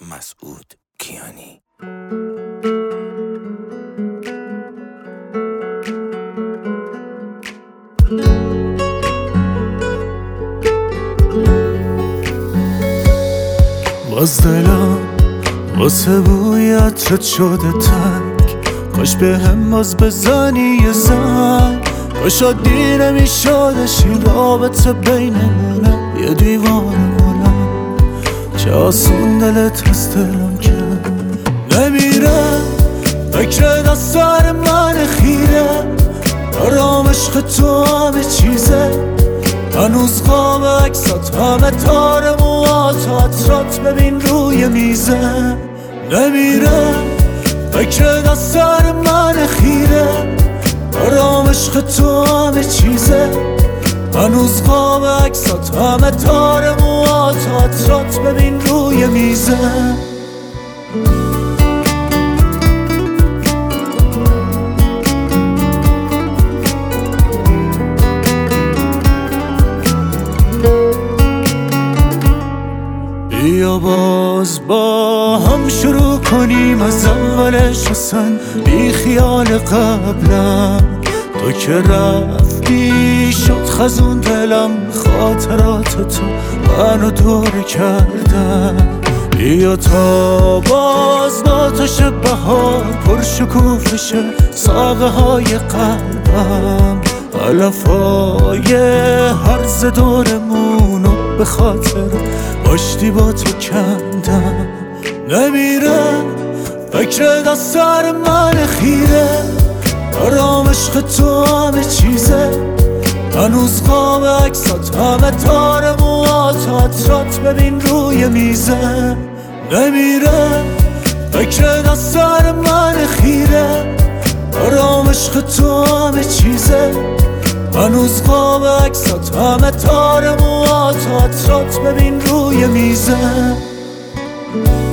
مسعود کیانی. باز دلم واسه بوی عطرت شده تنگ، کاش به هم باز بزنی یه زنگ، کاش عادی نمیشدش این رابطه بینمونه یه دیوانمونه، چه آسون دلت از دلم کرد نمیره، فکر دستار من خیره، دارم عشق تو همه چیزه، هنوز خواب عکسات همه تار موهات و عطرات ببین روی میزه، نمیره فکر دستار من خیره، دارم عشق تو همه چیزه، هنوز خواب عکسات همه تار موهات و عطرات ببین روی میزه. بیا باز با هم شروع کنیم از اولش، اصلا بی خیال قبلم، تو که رفتی شد خزون دلم، خاطرات تو منو دور کردن، بیا تا باز با تو شب بهار پرشکوفه شه ساقه های قلبم، علفای هرز دورمونو به خاطر آشتی با تو کندم، نمیره فکر دستار من خیره، دارم عشق تو همه چیزه، هنوز خواب عکسات همه تار موهات و عطرات ببین روی میزه، نمیره فکر دستار من خیره، دارم عشق تو همه چیزه، هنوز خواب عکسات همه تار موهات و عطرات ببین روی میزه.